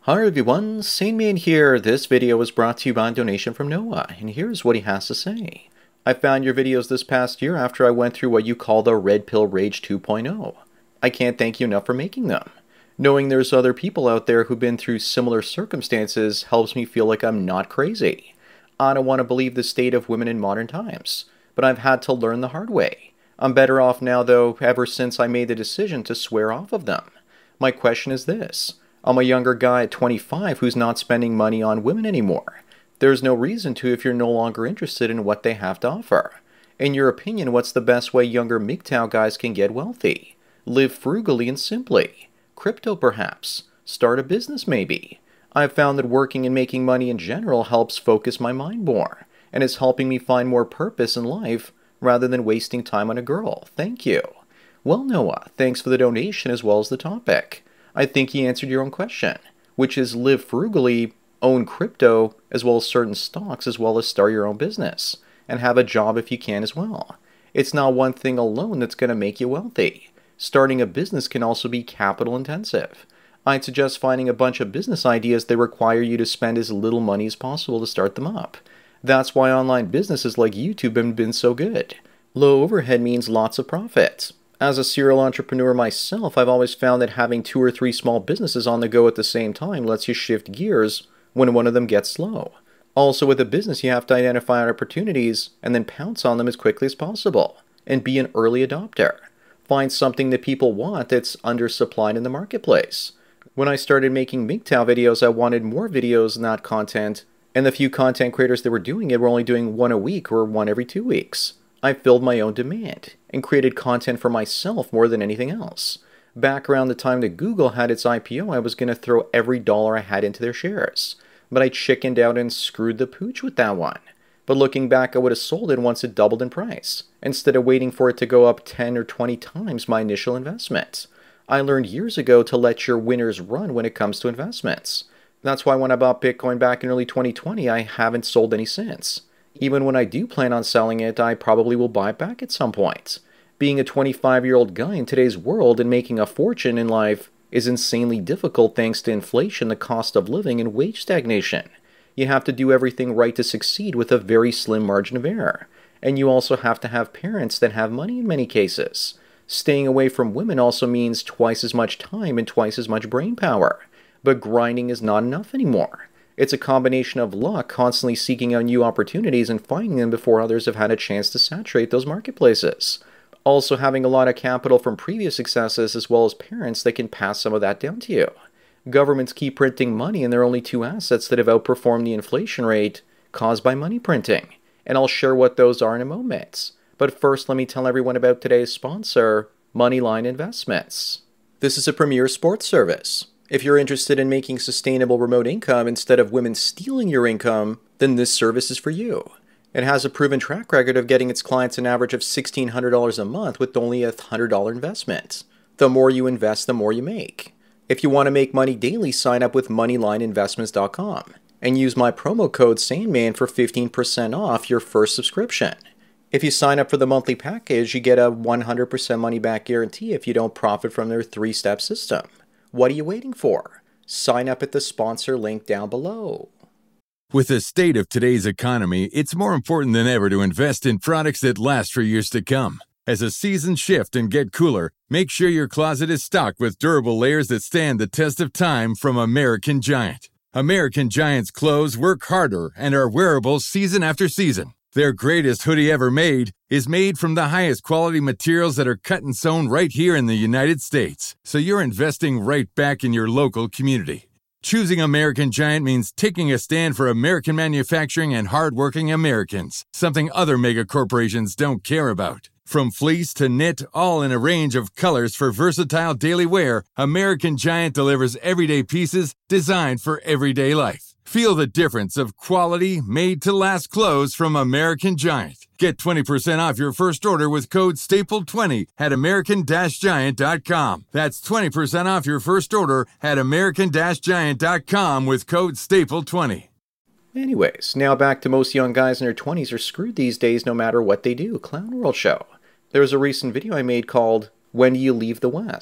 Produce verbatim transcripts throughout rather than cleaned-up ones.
Hi everyone, SaneMan here. This video was brought to you by a donation from Noah, and here's what he has to say. I found your videos this past year after I went through what you call the Red Pill Rage two point oh. I can't thank you enough for making them. Knowing there's other people out there who've been through similar circumstances helps me feel like I'm not crazy. I don't want to believe the state of women in modern times, but I've had to learn the hard way. I'm better off now though, ever since I made the decision to swear off of them. My question is this. I'm a younger guy at twenty-five who's not spending money on women anymore. There's no reason to if you're no longer interested in what they have to offer. In your opinion, what's the best way younger M G T O W guys can get wealthy? Live frugally and simply. Crypto perhaps. Start a business maybe. I've found that working and making money in general helps focus my mind more, and is helping me find more purpose in life rather than wasting time on a girl. Thank you. Well, Noah, thanks for the donation as well as the topic. I think he answered your own question, which is live frugally, own crypto, as well as certain stocks, as well as start your own business, and have a job if you can as well. It's not one thing alone that's going to make you wealthy. Starting a business can also be capital intensive. I'd suggest finding a bunch of business ideas that require you to spend as little money as possible to start them up. That's why online businesses like YouTube have been so good. Low overhead means lots of profits. As a serial entrepreneur myself, I've always found that having two or three small businesses on the go at the same time lets you shift gears when one of them gets slow. Also, with a business, you have to identify opportunities and then pounce on them as quickly as possible, and be an early adopter. Find something that people want that's undersupplied in the marketplace. When I started making M G T O W videos, I wanted more videos, not content, and the few content creators that were doing it were only doing one a week or one every two weeks. I filled my own demand and created content for myself more than anything else. Back around the time that Google had its I P O, I was going to throw every dollar I had into their shares. But I chickened out and screwed the pooch with that one. But looking back, I would have sold it once it doubled in price, instead of waiting for it to go up ten or twenty times my initial investment. I learned years ago to let your winners run when it comes to investments. That's why when I bought Bitcoin back in early twenty twenty, I haven't sold any since. Even when I do plan on selling it, I probably will buy it back at some point. Being a twenty-five-year-old guy in today's world and making a fortune in life is insanely difficult thanks to inflation, the cost of living, and wage stagnation. You have to do everything right to succeed with a very slim margin of error. And you also have to have parents that have money in many cases. Staying away from women also means twice as much time and twice as much brain power. But grinding is not enough anymore. It's a combination of luck, constantly seeking out new opportunities and finding them before others have had a chance to saturate those marketplaces. Also having a lot of capital from previous successes as well as parents that can pass some of that down to you. Governments keep printing money and there are only two assets that have outperformed the inflation rate caused by money printing. And I'll share what those are in a moment. But first, let me tell everyone about today's sponsor, Moneyline Investments. This is a premier sports service. If you're interested in making sustainable remote income instead of women stealing your income, then this service is for you. It has a proven track record of getting its clients an average of sixteen hundred dollars a month with only a one hundred dollars investment. The more you invest, the more you make. If you want to make money daily, sign up with moneyline investments dot com and use my promo code SaneMan for fifteen percent off your first subscription. If you sign up for the monthly package, you get a one hundred percent money back guarantee if you don't profit from their three-step system. What are you waiting for? Sign up at the sponsor link down below. With the state of today's economy, it's more important than ever to invest in products that last for years to come. As the seasons shift and get cooler, make sure your closet is stocked with durable layers that stand the test of time from American Giant. American Giant's clothes work harder and are wearable season after season. Their greatest hoodie ever made is made from the highest quality materials that are cut and sewn right here in the United States. So you're investing right back in your local community. Choosing American Giant means taking a stand for American manufacturing and hardworking Americans, something other mega corporations don't care about. From fleece to knit, all in a range of colors for versatile daily wear, American Giant delivers everyday pieces designed for everyday life. Feel the difference of quality, made-to-last clothes from American Giant. Get twenty percent off your first order with code staple twenty at american giant dot com. That's twenty percent off your first order at american giant dot com with code staple twenty. Anyways, now back to most young guys in their twenties are screwed these days no matter what they do. Clown World Show. There was a recent video I made called, When Do You Leave the West?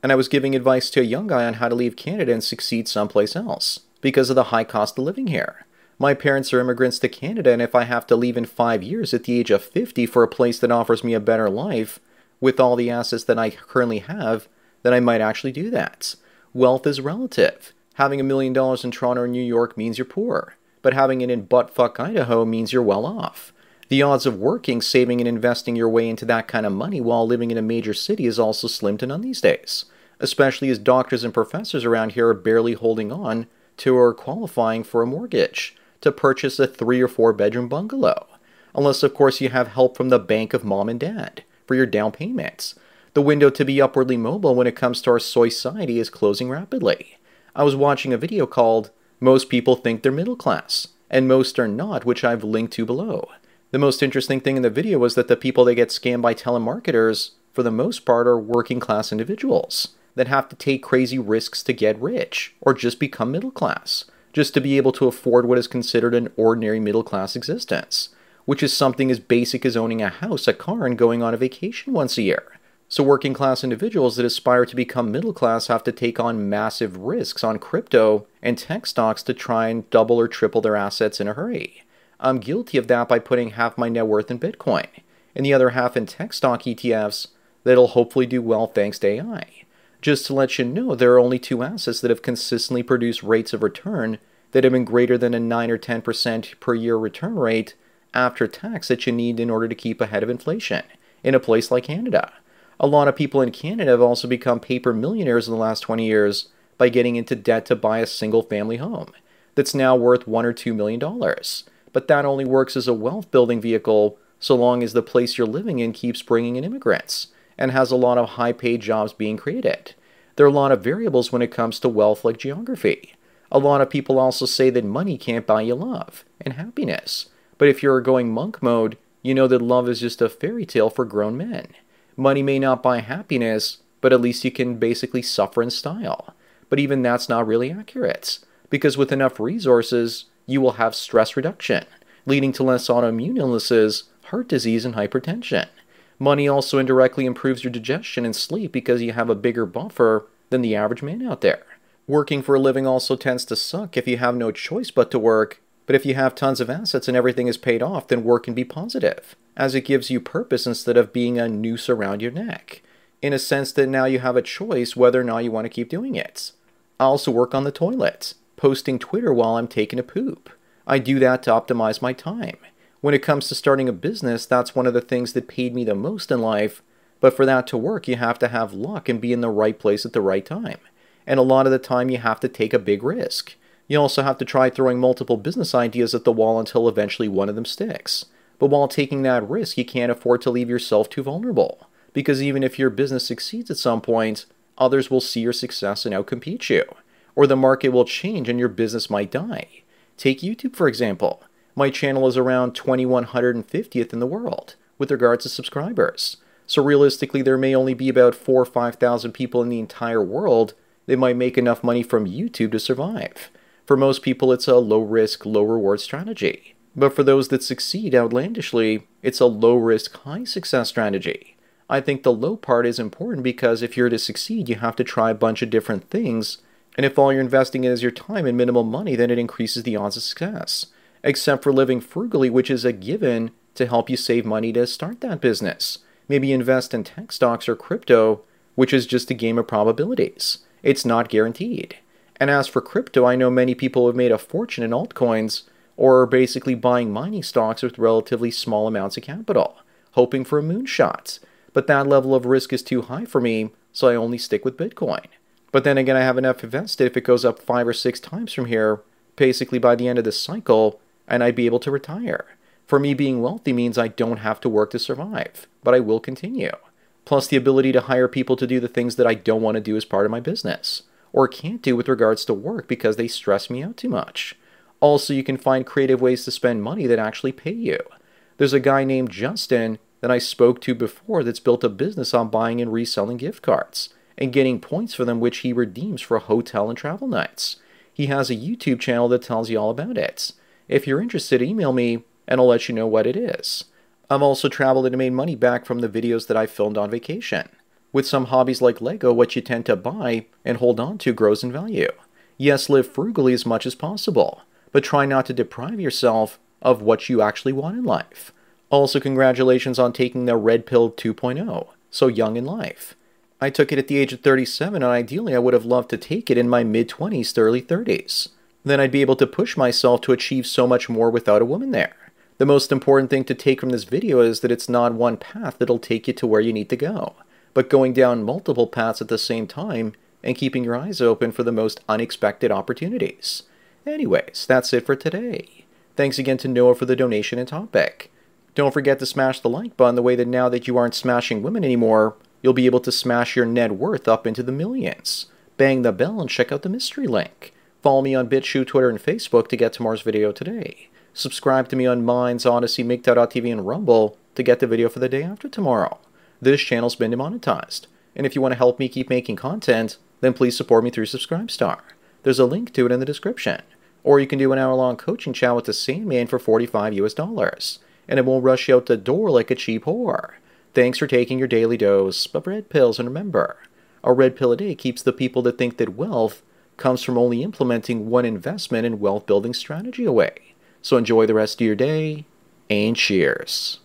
And I was giving advice to a young guy on how to leave Canada and succeed someplace else, because of the high cost of living here. My parents are immigrants to Canada, and if I have to leave in five years at the age of fifty for a place that offers me a better life, with all the assets that I currently have, then I might actually do that. Wealth is relative. Having a million dollars in Toronto or New York means you're poor, but having it in buttfuck Idaho means you're well off. The odds of working, saving, and investing your way into that kind of money while living in a major city is also slim to none these days, especially as doctors and professors around here are barely holding on to or qualifying for a mortgage to purchase a three or four bedroom bungalow, unless of course you have help from the bank of mom and dad for your down payments. The window to be upwardly mobile when it comes to our society is closing rapidly. I was watching a video called "Most People Think They're Middle Class, and Most Are Not," which I've linked to below. The most interesting thing in the video was that the people that get scammed by telemarketers, for the most part, are working class individuals that have to take crazy risks to get rich, or just become middle class, just to be able to afford what is considered an ordinary middle class existence, which is something as basic as owning a house, a car, and going on a vacation once a year. So working class individuals that aspire to become middle class have to take on massive risks on crypto and tech stocks to try and double or triple their assets in a hurry. I'm guilty of that by putting half my net worth in Bitcoin, and the other half in tech stock E T Fs that'll hopefully do well thanks to A I. Just to let you know, there are only two assets that have consistently produced rates of return that have been greater than a nine or ten percent per year return rate after tax that you need in order to keep ahead of inflation in a place like Canada. A lot of people in Canada have also become paper millionaires in the last twenty years by getting into debt to buy a single family home that's now worth one or two million dollars. But that only works as a wealth building vehicle so long as the place you're living in keeps bringing in immigrants and has a lot of high paid jobs being created. There are a lot of variables when it comes to wealth, like geography. A lot of people also say that money can't buy you love and happiness. But if you're going monk mode, you know that love is just a fairy tale for grown men. Money may not buy happiness, but at least you can basically suffer in style. But even that's not really accurate, because with enough resources, you will have stress reduction, leading to less autoimmune illnesses, heart disease, and hypertension. Money also indirectly improves your digestion and sleep because you have a bigger buffer than the average man out there. Working for a living also tends to suck if you have no choice but to work, but if you have tons of assets and everything is paid off, then work can be positive, as it gives you purpose instead of being a noose around your neck, in a sense that now you have a choice whether or not you want to keep doing it. I also work on the toilet, posting Twitter while I'm taking a poop. I do that to optimize my time. When it comes to starting a business, that's one of the things that paid me the most in life, but for that to work, you have to have luck and be in the right place at the right time. And a lot of the time, you have to take a big risk. You also have to try throwing multiple business ideas at the wall until eventually one of them sticks. But while taking that risk, you can't afford to leave yourself too vulnerable, because even if your business succeeds at some point, others will see your success and outcompete you. Or the market will change and your business might die. Take YouTube, for example. My channel is around twenty-one hundred fiftieth in the world with regards to subscribers. So realistically, there may only be about four or five thousand people in the entire world that might make enough money from YouTube to survive. For most people, it's a low-risk, low-reward strategy. But for those that succeed outlandishly, it's a low-risk, high-success strategy. I think the low part is important because if you're to succeed, you have to try a bunch of different things. And if all you're investing in is your time and minimal money, then it increases the odds of success. Except for living frugally, which is a given to help you save money to start that business. Maybe invest in tech stocks or crypto, which is just a game of probabilities. It's not guaranteed. And as for crypto, I know many people have made a fortune in altcoins, or are basically buying mining stocks with relatively small amounts of capital, hoping for a moonshot. But that level of risk is too high for me, so I only stick with Bitcoin. But then again, I have enough invested if it goes up five or six times from here, basically by the end of this cycle, and I'd be able to retire. For me, being wealthy means I don't have to work to survive, but I will continue. Plus the ability to hire people to do the things that I don't want to do as part of my business, or can't do with regards to work because they stress me out too much. Also, you can find creative ways to spend money that actually pay you. There's a guy named Justin that I spoke to before that's built a business on buying and reselling gift cards and getting points for them, which he redeems for hotel and travel nights. He has a YouTube channel that tells you all about it. If you're interested, email me and I'll let you know what it is. I've also traveled and made money back from the videos that I filmed on vacation. With some hobbies like Lego, what you tend to buy and hold on to grows in value. Yes, live frugally as much as possible, but try not to deprive yourself of what you actually want in life. Also, congratulations on taking the Red Pill two point oh, so young in life. I took it at the age of thirty-seven, and ideally I would have loved to take it in my mid-twenties to early thirties. Then I'd be able to push myself to achieve so much more without a woman there. The most important thing to take from this video is that it's not one path that'll take you to where you need to go, but going down multiple paths at the same time and keeping your eyes open for the most unexpected opportunities. Anyways, that's it for today. Thanks again to Noah for the donation and topic. Don't forget to smash the like button the way that now that you aren't smashing women anymore, you'll be able to smash your net worth up into the millions. Bang the bell and check out the mystery link. Follow me on BitChute, Twitter, and Facebook to get tomorrow's video today. Subscribe to me on Minds, Odyssey, MGTOW dot T V, and Rumble to get the video for the day after tomorrow. This channel's been demonetized, and if you want to help me keep making content, then please support me through Subscribestar. There's a link to it in the description. Or you can do an hour-long coaching chat with the Sandman for forty-five US dollars, and it won't rush you out the door like a cheap whore. Thanks for taking your daily dose of red pills, and remember, a red pill a day keeps the people that think that wealth comes from only implementing one investment and wealth-building strategy away. So enjoy the rest of your day, and cheers.